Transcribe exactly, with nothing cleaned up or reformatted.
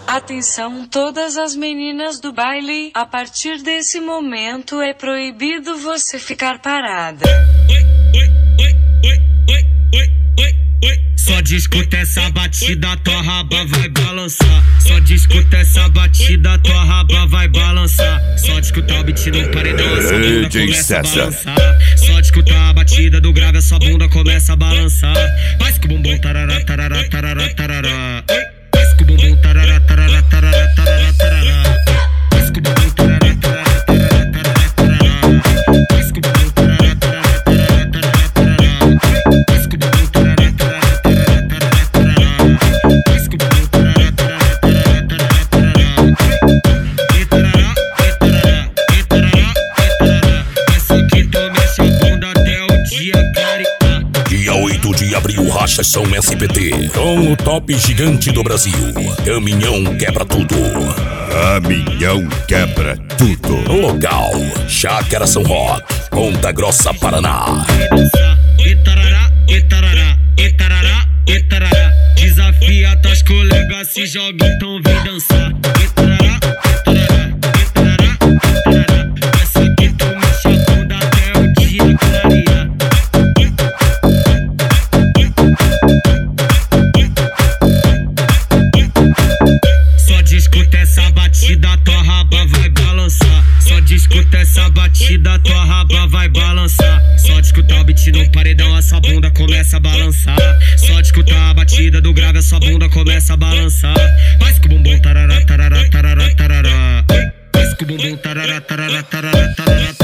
Atenção todas as meninas do baile, a partir desse momento é proibido você ficar parada. Só discuta essa batida, tua raba vai balançar. Só discuta essa batida, tua raba vai balançar. Só discuta o beat no paredão, essa bunda começa a balançar. Só discuta a batida do grave, essa bunda começa a balançar. Faz com o bumbum tarará, tarará, tarará, tarará. Faz com o bumbum tarará, tarará, tarará, tarará, tarará. Faz com o bumbum tarará, tarará, tarará, tarará, tarará. Faz com o bumbum tarará, tarará, tarará, tarará, tarará. Faz com o bumbum tarará, tarará, tarará, tarará, tarará. Faz com o bumbum tarará, tarará, tarará, tarará, tarará. E tarará, e tarará, e tarará, e tarará. Essa aqui tu mexe a bunda até o dia clarear. Dia oito de abril, Rachação S P T, com o top gigante do Brasil. Caminhão quebra tudo. Caminhão quebra tudo. No local, Chácara São Roque, Ponta Grossa, Paraná. E tarará, e tarará, e tarará, e tarará. Desafia teus colegas, se joga, então vem dançar. E tarará, e tarará, e tarará, e tarará. Essa aqui tu mexe a bunda até o dia clarear. Só discuta essa batida, tua raba vai balançar. Só discuta essa batida, tua raba vai balançar. Só discuta o beat no paredão, essa bunda começa a balançar. Só discuta a batida do grave, essa bunda começa a balançar. Faz com o bumbum tarará, tarará, tarará, tarará. Faz com o bumbum tarará, tarará, tarará, tarará.